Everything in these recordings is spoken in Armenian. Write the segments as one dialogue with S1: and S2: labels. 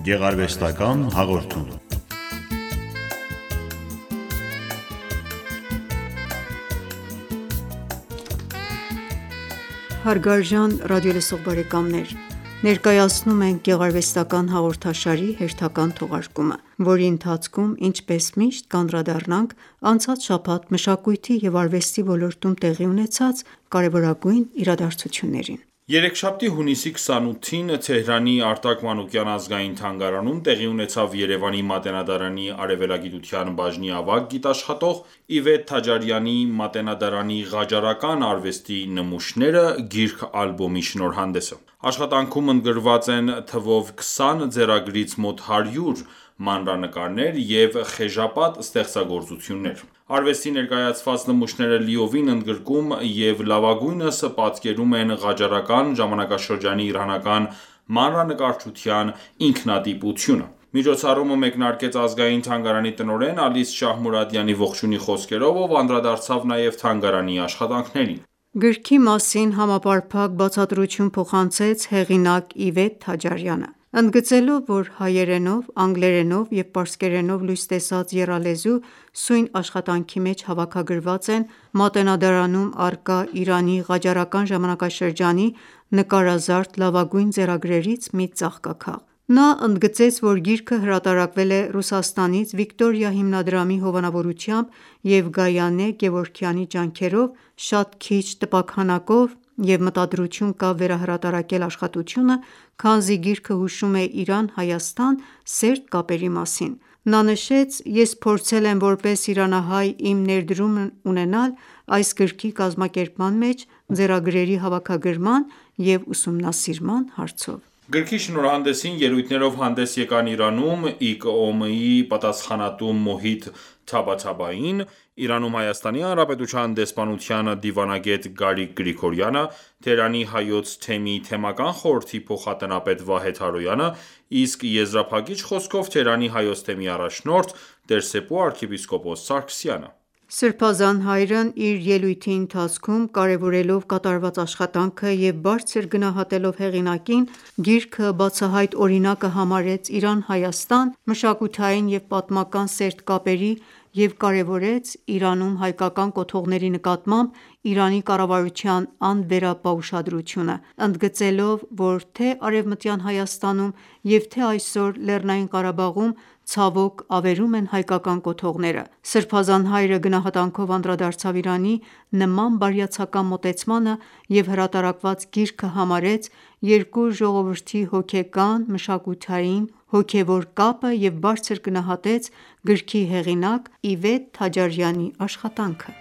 S1: Գեղարվեստական հաղորդում։
S2: Հարգարժան ռադիոլսող բարեկամներ, ներկայացնում ենք գեղարվեստական հաղորդաշարի հերթական թողարկումը, որի ընթացքում, ինչպես միշտ, կանդրադառնանք անցած շաբաթ մշակույթի և արվեստի ոլորտում տեղի ունեցած կարևորագույն իրադարձություններին։
S3: Երեքշաբթի հունիսի 28-ին Թեհրանի Արտակ Մանուկյան ազգային թանգարանում տեղի ունեցավ Երևանի Մատենադարանի արևելագիտության բաժնի ավագ գիտաշխատող Իվետ Թաջարյանի «Մատենադարանի ղաջարական արվեստի նմուշները» գիրք-ալբոմի շնորհանդեսը։ Աշխատանքում ընդգրկված են թվով 20 ձեռագրից մոտ 100 մանրանկարներ և խեժապատ ստեղծագործություններ։ Արվեստի ներկայացված նմուշները լիովին ընդգրկում և լավագույնս պատկերում են ղաջարական ժամանակաշրջանի իրանական մանրանկարչության ինքնատիպությունը։ Միջոցառումը մեկնարկեց Ազգային թանգարանի տնօրեն Ալիս Շահմուրադյանի ողջույնի խոսքերով, ով անդրադարձավ նաև թանգարանի աշխատանքներին։
S2: Գրքի մասին համապարփակ բացատրություն փոխանցեց հեղինակ Իվետ Թաջարյանը, ընդգծելով, որ հայերենով, անգլերենով և պարսկերենով լույս տեսած եռալեզու սույն աշխատանքի մեջ հավաքագրված են Մատենադարանում առկա Իրանի ղաջարական ժամանակաշրջանի նկարազարդ լավագույն ձեռագրերից մի ծաղկաքաղ։ Նա ընդգծեց, որ գիրքը հրատարակվել է Ռուսաստանից Վիկտորիա հիմնադրամի հովանավորությամբ և Գայանե Գևորգյանի ջանքերով, շատ քիչ տպաքանակով և մտադրություն կա վերահրատարակել աշխատությունը, քանզի գիրքը հուշում է Իրան-Հայաստան սերտ կապերի մասին։ Նա նշեց. «Ես փորձել եմ որպես իրանահայ իմ ներդրումն ունենալ այս գրքի կազմակերպման մեջ ձեռագրերի հավաքագրման և ուսումնասիրման հարցով»։
S3: Գրքի շնորհանդեսին ելույթներով հանդես եկան Իրանում ԻԿՕՄ-ի պատասխանատու Մոհիդ Թաբաթաբային, Իրանում Հայաստանի Հանրապետության դեսպանության դիվանագետ Գարիկ Գրիգորյանը, Թեհրանի Հայոց թեմի թեմական խորհրդի փոխատնապետ Վահեդ Հարոյանը, իսկ եզրափակիչ խոսքով Թեհրանի Հայոց թեմի առաջնորդ Տեր-Սեփու arքեպիսկոպոս Սարգսյանը։
S2: Սրբազան հայրն իր ելույթի ընթացքում, կարևորելով կատարված աշխատանքը և բարձր գնահատելով հեղինակին, գիրքը բացահայտ օրինակը համարեց Իրան-Հայաստան մշակութային և պատմական սերտ կապերի և կարևորեց Իրանում հայկական կոթողների նկատմամբ Իրանի կառավարության անվերապահ ուշադրությունը, ընդգծելով, որ թե Արևմտյան Հայաստանում և թե այսօր Լեռնային Ղարաբաղում ցավոք ավերում են հայկական կոթողները։ Սրբազան հայրը գնահատանքով անդրադարձավ Իրանի նման բարյացակամ մոտեցմանը և հրատարակված գիրքը համարեց երկու ժողովրդի հոգեկան, մշակութային, հոգևոր կապը և բարձր գնահատեց գրքի հեղինակ Իվետ Թաջարյանի աշխատանքը։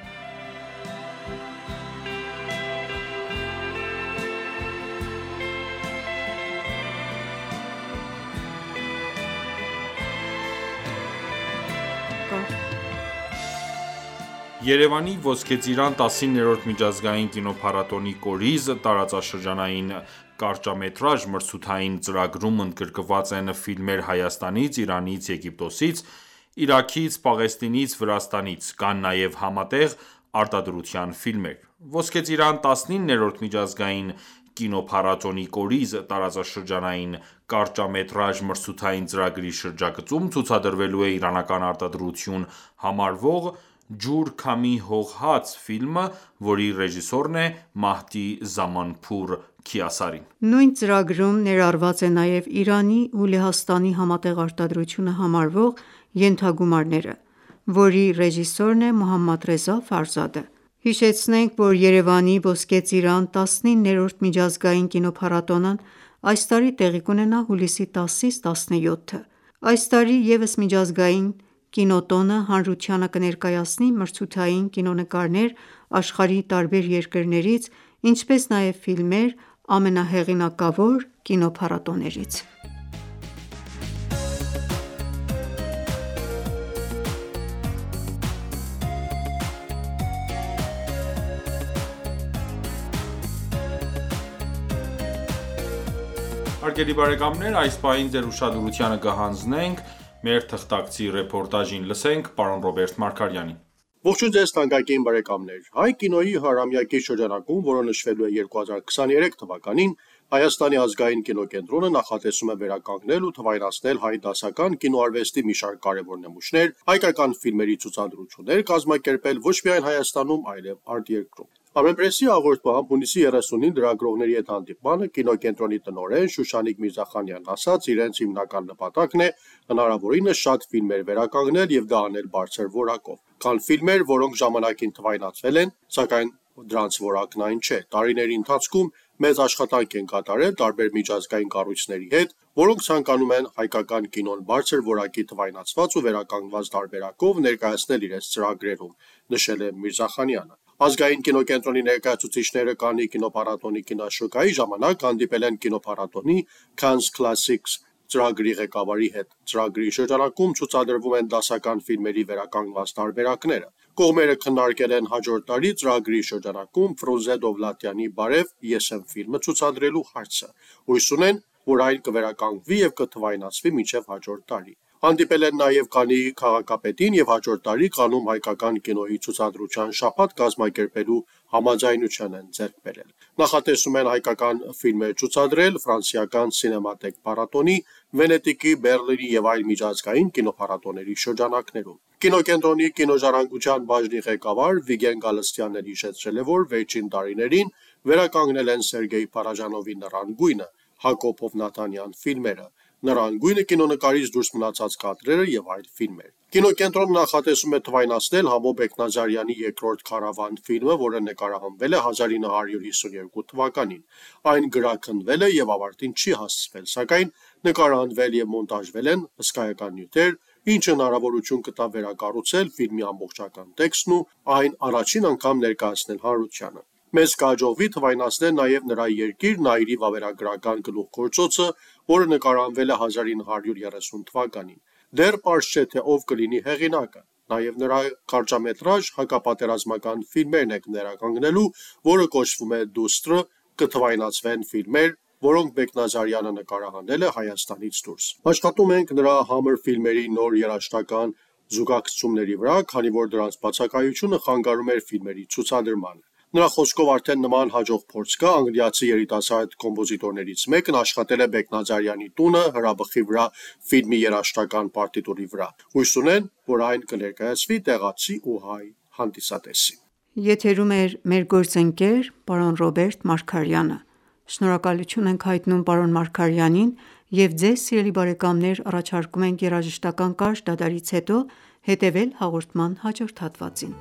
S3: Երևանի Ոսկե Ծիրան 19-րդ միջազգային կինոփառատոնի կորիզ տարածաշրջանային կարճամետրաժ մրցույթային ծրագրում ընդգրկված են ֆիլմեր Հայաստանից, Իրանից, Եգիպտոսից, Իրաքից, Պաղեստինից, Վրաստանից, կան նաև համատեղ արտադրության ֆիլմեր։ Ոսկե Ծիրան 19-րդ միջազգային կինոփառատոնի կորիզ տարածաշրջանային կարճամետրաժ մրցույթային ծրագրի շրջագծում ցուցադրվելու է իրանական արտադրություն համարվող «Ջուր քամի հող հաց» ֆիլմը, որի ռեժիսորն է Մահդի Զամանփուր Քիասարին։
S2: Նույն ծրագրում ներառված է նաև Իրանի ու Լեհաստանի համատեղ արտադրությունը համարվող «Ենթագումարները», որի ռեժիսորն է Մոհամմադ Ռեզա Ֆարզադը։ Հիշեցնենք, որ Երևանի Ոսկե Ծիրան 19-րդ միջազգային կինոփառատոնն այս տարի տեղի կունենա հուլիսի 10-ից 17-ը։ Այս տարի ևս միջազգային կինոտոնը հանրությանը կներկայացնի մրցութային կինոնկարներ աշխարհի տարբեր երկրներից, ինչպես նաև ֆիլմեր ամենահեղինակավոր կինոփառատոներից։
S3: Հարգելի բարեկամներ, այս պահին ձեր ուշադրությանը կհանձնենք մեր թղթակցի ռեպորտաժին։ Լսենք պարոն Ռոբերտ Մարգարյանին։
S1: Ողջույն ձեզ թանկագին բարեկամներ։ Հայ կինոյի հարամյակի շրջանակում, որը նշվելու է 2023 թվականին, Հայաստանի ազգային կինոկենտրոնը նախատեսում է վերականգնել ու թվայնացնել հայ դասական կինոարվեստի մի շարք կարևոր նմուշներ, հայկական ֆիլմերի ցուցադրություններ կազմակերպել ոչ միայն Հայաստանում, այլև արտերկրում։ Armenpress-ի հաղորդմամբ հունիսի 30-ին լրագրողների հետ հանդիպմանը կինոկենտրոնի տնօրեն Շուշանիկ Միրզախանյանն ասաց, իրենց հիմնական նպատակն է հնարավորինս շատ ֆիլմեր վերականգնել եւ դա անել բարձր որակով։ Կան ֆիլմեր, որոնք ժամանակին թվայնացվել են, սակայն դրանց որակն այն չէ։ Տարիների ընթացքում մեծ աշխատանք են կատարել տարբեր միջազգային կառույցների հետ, որոնք ցանկանում են հայկական կինոն բարձր որակի թվայնացված ու վերականգնված տարբերակով ներկայացնել իրենց ծրագրերում, նշել է Միրզախանյանը։ Ազգային կինոկենտրոնի ներկայացուցիչները Կաննի կինոփառատոնի կինոշուկայի ժամանակ հանդիպել են կինոփառատոնի Cannes Classics ծրագրի ղեկավարի հետ։ Ծրագրի շրջանակում ցուցադրվում են դասական ֆիլմերի վերականգնված տարբերակները։ Կողմերը քննարկել են հաջորդ տարի ծրագրի շրջանակում Ֆրունզե Դովլատյանի «Բարև, ես եմ» ֆիլմը ցուցադրելու հարցը։ Հույս ունեն, որ այն կվերականգնվի եւ կթվայնացվի մինչեւ հաջորդ տարի։ Հանդիպել են նաև Կաննի քաղաքապետին եւ հաջորդ տարի Կաննում հայկական կինոյի ցուցադրության շաբաթ կազմակերպելու համաձայնություն են ձեռք բերել։ Նախատեսում են հայկական ֆիլմեր ցուցադրել ֆրանսիական Սինեմատեք փառատոնի, Վենետիկի, Բեռլինի եւ այլ միջազգային կինոփառատոների շրջանակներում։ Կինոկենտրոնի կինոժառանգության բաժնի ղեկավար Վիգեն Գալստյանն հիշեցրել է, որ վերջին տարիներին վերականգնել են Սերգեյ Փարաջանովի «Նռան գույնը», Հակոբ Հովնաթանյան ֆիլմերը, «Նռան գույնը» կինոնկարից դուրս մնացած կադրերը եւ այլ ֆիլմեր։ Կինոկենտրոնը նախատեսում է թվայնացնել Համո Բեկնազարյանի «Երկրորդ քարավան» ֆիլմը, որը նկարահանվել է 1952 թվականին։ Այն գրաքննվել է եւ ավարտին չի հասցվել, սակայն նկարահանվել եւ մոնտաժվել են հսկայական նյութեր, ինչը հնարավորություն կտա վերակառուցել ֆիլմի ամբողջական տեքստն ու այն առաջին անգամ ներկայացնել հանրությանը։ Մեզ կհաջողվի թվայնացնել նաև նրա երկիր Նայիրի վավերագրական գլուխգործոցը, որը նկարահանվել է 1930 թվականին։ Դեռ պարզ չէ, թե ով կլինի հեղինակը։ Նաև նրա կարճամետրաժ հակապատերազմական ֆիլմերն է վերականգնելու, որը կոչվում է «Դուստրը», կթվայնացվեն ֆիլմեր, որոնք Բեկնազարյանը նկարահանել է Հայաստանից դուրս։ Աշխատում ենք նրա համր ֆիլմերի նոր երաժշտական զուգակցությունների վրա, քանի որ դրանց բացակայությունը խանգարում էր ֆիլմերի ցուցադրմանը։ Նրա խոսքով արդեն նման հաջող փորձ կա, անգլիացի երիտասարդ կոմպոզիտորներից մեկն աշխատել է Բեկնազարյանի տունը հրաբխի վրա ֆիլմի երաժշտական պարտիտուրի վրա։ Հույս ունեն, որ այն կներկայացվի տեղացի ու հայ հանդիսատեսի։
S2: Եթերում է մեր գործընկեր պարոն Ռոբերտ Մարգարյանը։ Շնորհակալություն ենք հայտնում պարոն Մարգարյանին եւ ձեզ սիրելի բարեկամներ առաջարկում ենք երաժշտական կարճ դադարից հետո հետեւել հաղորդման հաջորդ հատվածին։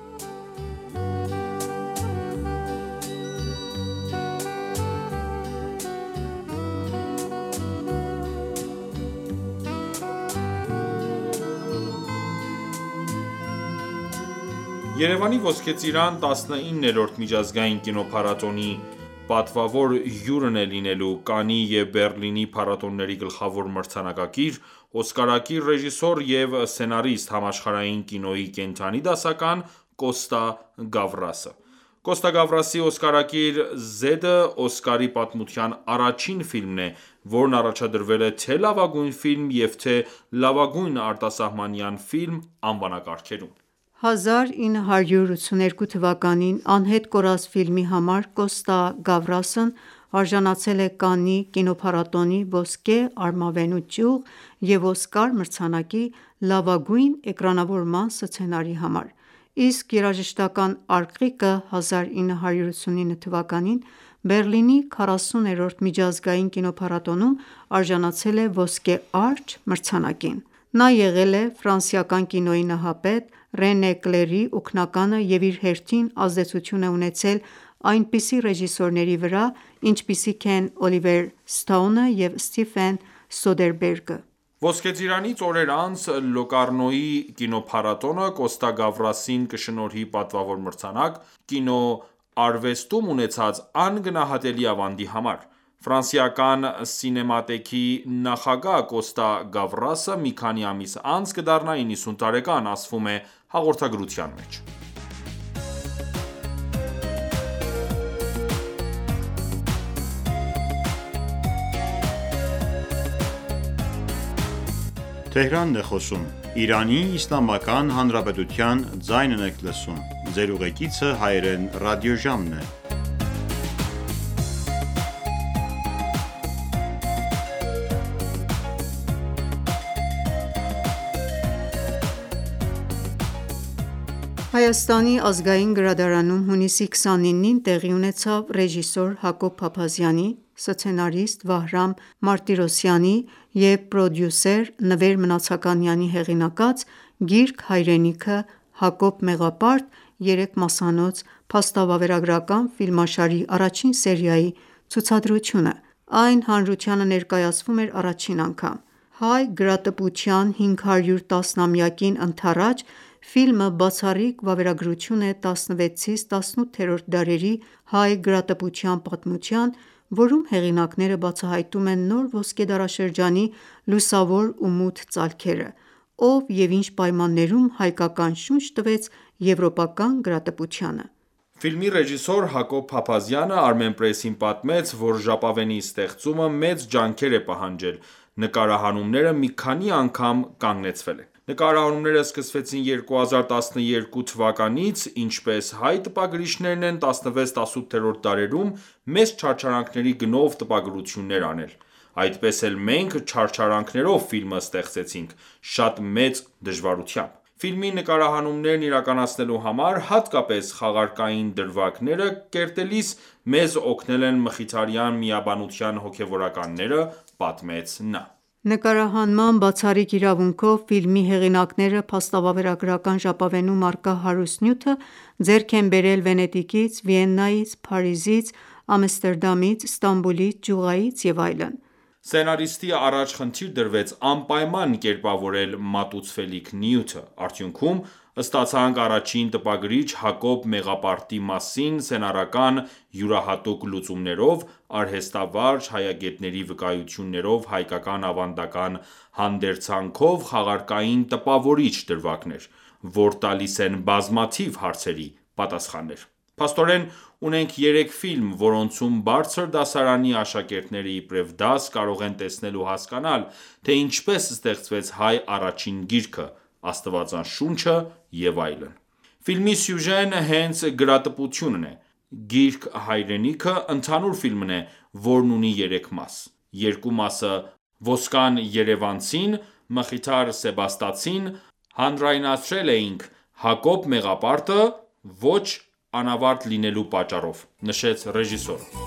S3: Երևանի Ոսկե ծիրան 19-րդ միջազգային կինոփառատոնի պատվավոր հյուրն է լինելու Կաննի և Բեռլինի փառատոների գլխավոր մրցանակակիր, օսկարակիր ռեժիսոր և սցենարիստ, համաշխարհային կինոյի կենդանի դասական Կոստա Գավրասը։ Կոստա Գավրասի օսկարակիր «Զեդը» Օսկարի պատմության առաջին ֆիլմն է, որն առաջադրվել է թե լավագույն ֆիլմ և թե լավագույն արտասահմանյան ֆիլմ անվանակարգերում։
S2: 1982 թվականին «Անհետ կորած» ֆիլմի համար Կոստա Գավրասն արժանացել է Կաննի կինոփառատոնի ոսկե արմավենու ճյուղ և Օսկար մրցանակի լավագույն էկրանավորման սցենարի համար, իսկ երաժշտական արկղիկը 1989 թվականին Բեռլինի 40-րդ միջազգային կինոփառատոնում արժանացել է ոսկե արճ մրցանակին։ Նա եղել է ֆրանսիական կինոյի նահապետ Ռենե Կլերի օգնականը և իր հերթին ազդեցություն է ունեցել այնպիսի ռեժիսորների վրա, ինչպիսիք են Օլիվեր Սթոունը և Ստիվեն Սոդերբերգը։
S3: Ոսկե ծիրանից օրեր անց Լոկարնոյի կինոփառատոնը Կոստա Գավրասին կշնորհի պատվավոր մրցանակ կինոարվեստում ունեցած անգնահատելի ավանդի համար։ Ֆրանսիական Սինեմատեքի նախագահ Կոստա Գավրասը մի քանի ամիս անց կդառնա 90 տարեկան, ասվում է հաղորդագրության մեջ։
S2: Հայաստանի ազգային գրադարանում հունիսի 29-ին տեղի ունեցավ ռեժիսոր Հակոբ Փափազյանի, սցենարիստ Վահրամ Մարտիրոսյանի և պրոդյուսեր Նվեր Մնացականյանի հեղինակած «Գիրք հայրենիքը. Հակոբ Մեղապարտ» 3 մասանոց փաստավավերագրական ֆիլմաշարի առաջին սերիայի ցուցադրությունը։ Այն հանրությանը ներկայացվում էր առաջին անգամ։ Հայ գրատպության 510-ամյակին ընդառաջ ֆիլմը բացառիկ վավերագրություն է 16-18-րդ դարերի հայ գրատպության պատմության, որում հեղինակները բացահայտում են նոր ոսկեդարաշրջանի լուսավոր ու մութ ծալքերը, ով և ինչ պայմաններում հայկական շունչ տվեց եվրոպական գրատպությանը։
S3: Ֆիլմի ռեժիսոր Հակոբ Փափազյանը Armenpress-ին պատմեց, որ ժապավենի ստեղծումը մեծ ջանքեր է պահանջել, նկարահանումները մի քանի անգամ կանգնեցվել են։ Նկարահանումները սկսվեցին 2012 թվականից, ինչպես հայ տպագրիչներն են 16-18-րդ դարերում մեծ չարչարանքների գնով տպագրություններ անել։ Այդպես էլ մենք չարչարանքներով ֆիլմը ստեղծեցինք, շատ մեծ դժվարությամբ։ Ֆիլմի նկարահանումներն իրականացնելու համար, հատկապես խաղարկային դրվագները կերտելիս, մեզ օգնել են մխիթարյան միաբանության հոգևորականները, պատմեց նա։
S2: Նկարահանման բացառիկ իրավունքով ֆիլմի հեղինակները փաստավավերագրական ժապավենում առկա հարուստ նյութը ձեռք են բերել Վենետիկից, Վիեննայից, Փարիզից, Ամստերդամից, Ստամբուլից, Ջուղայից և այլն։
S3: Սցենարիստի առաջ խնդիր դրվեց անպայման կերպավորել մատուցվելիք նյութը։ Արդյունքում ստացանք առաջին տպագրիչ Հակոբ Մեղապարտի մասին սցենարական յուրահատուկ լուծումներով, արհեստավարժ հայագետների վկայություններով, հայկական ավանդական հանդերձանքով խաղարկային տպավորիչ դրվագներ, որ տալիս են բազմաթիվ հարցերի պատասխաններ։ Փաստորեն, ունենք 3 ֆիլմ, որոնցում բարձր դասարանի աշակերտները իբրև դաս կարող են տեսնել ու հասկանալ, թե ինչպես ստեղծվեց հայ առաջին գիրքը, Աստվածաշունչը և այլն։ Ֆիլմի սյուժեն հենց գրատպությունն է։ «Գիրք հայրենիքը» ընդհանուր ֆիլմն է, որն ունի 3 մաս։ Երկու մասը ոսկան երևանցին, մխիթար սեբաստացին հանրայնացրել էինք Հակոբ Մեղապարտը ոչ անավարտ լինելու պատճառով, նշեց ռեժիսորը։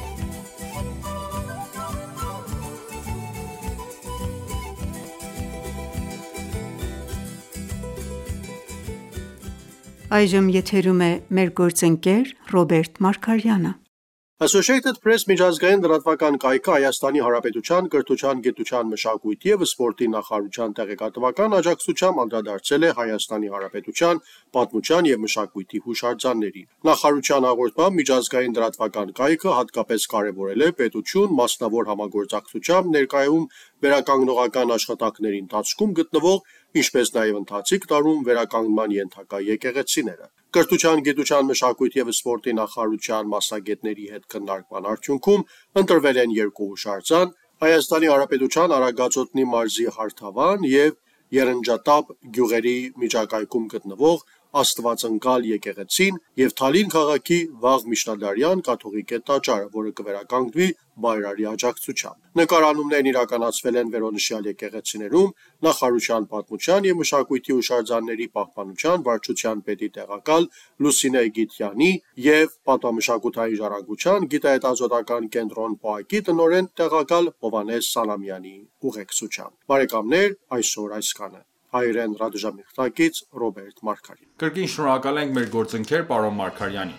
S2: Այժմ եթերում է մեր գործընկեր Ռոբերտ Մարգարյանը։
S1: Associated Press միջազգային լրատվական կայքը Հայաստանի Հանրապետության կրթության, գիտության, մշակույթի և սպորտի նախարարության տեղեկատվական աջակցությամբ անդրադարձել է Հայաստանի Հանրապետության պատմության և մշակույթի հուշարձաններին։ Նախարարության հաղորդմամբ միջազգային լրատվական կայքը հատկապես կարևորել է պետություն մասնավոր համագործակցությամբ ներկայում վերականգնողական աշխատանքների ընթացքում գտնվող, ինչպես նաև ընթացիկ տարում վերականգնման ենթակա եկեղեցիները։ Կրթության, գիտության, մշակույթի և սպորտի նախարարության մասնագետների հետ քննարկման արդյունքում ընտրվել են 2 հուշարձան՝ Հայաստանի Հանրապետության Արագածոտնի մարզի Հարթավան և Եղնջատապ գյուղերի միջակայքում գտնվող Աստվածընկալ եկեղեցին և Թալին քաղաքի վաղ միջնադարյան կաթողիկե տաճարը, որը կվերականգնվի Բայրարի աջակցությամբ։ Նկարահանումներն իրականացվել են վերոնշյալ եկեղեցիներում նախարարության պատմության և մշակույթի հուշարձանների պահպանության վարչության պետի տեղակալ Լուսինե Գիթյանի և պատմամշակութային ժառանգության գիտահետազոտական կենտրոն ՊՕԱԿ-ի տնօրեն տեղակալ Հովհաննես Սալամյանի ուղեկցությամբ։ Բարեկամներ, այսօր այսքանը։ Հայրեն ռադիոժամի թղթակից Ռոբերտ Մարգարյան։
S3: Կրկին շնորհակալ ենք մեր գործընկեր պարոն Մարգարյանին։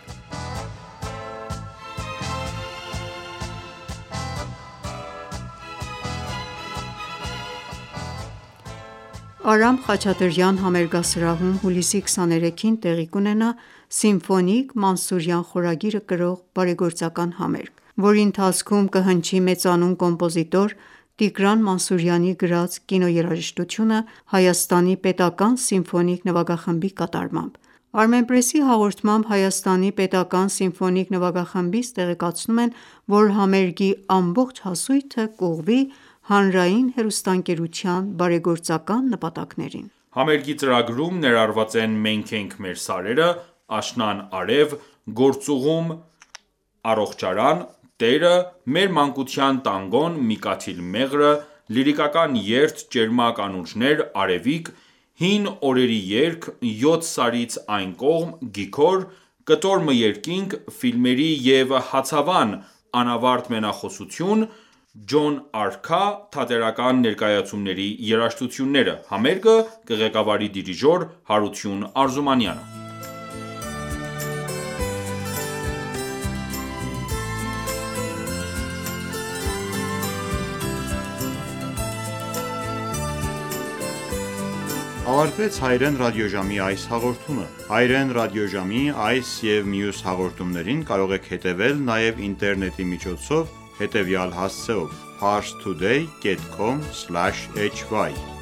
S2: Արամ Խաչատրյան համերգասրահում հուլիսի 23-ին տեղի կունենա «Սիմֆոնիկ Մանսուրյան» խորագիրը կրող բարեգործական համերգ, որի ընթացքում կհնչի մեծանուն կոմպոզիտոր Տիգրան Մանսուրյանի գրած կինոերաժշտությունը Հայաստանի պետական սիմֆոնիկ նվագախմբի կատարմամբ։ Armenpress-ի հաղորդմամբ Հայաստանի պետական սիմֆոնիկ նվագախմբից տեղեկացնում են, որ համերգի ամբողջ հասույթը կուղղվի հանրային հեռուստաընկերության բարեգործական նպատակներին։
S3: Համերգի ծրագրում ներառված են «Մենք ենք մեր սարերը», «Աշնան արև», «Գործուղում առողջարան», «Տերը», «Մեր մանկության տանգոն», «Մի կաթիլ մեղրը», լիրիկական երթ «Ճերմակ անուրջներ», «Արևիկ», «Հին օրերի երգ», «Յոթ սարից այն կողմ», «Գիքոր», «Կտոր մը երկինք», ֆիլմերի և հացավան անավարտ մենախոսություն, «Ջոն Արքա» թատերական ներկայացումների երաժշտությունները։ Համերգը կղեկավարի դիրիժոր Հարություն Արզումանյանը։
S4: Ավարտվեց հայրեն ռադիոժամի այս հաղորդումը։ Հայրեն ռադիոժամի այս և մյուս հաղորդումներին կարող եք հետևել նաև ինտերնետի միջոցով հետևյալ հասցեով՝ parstoday.com/hy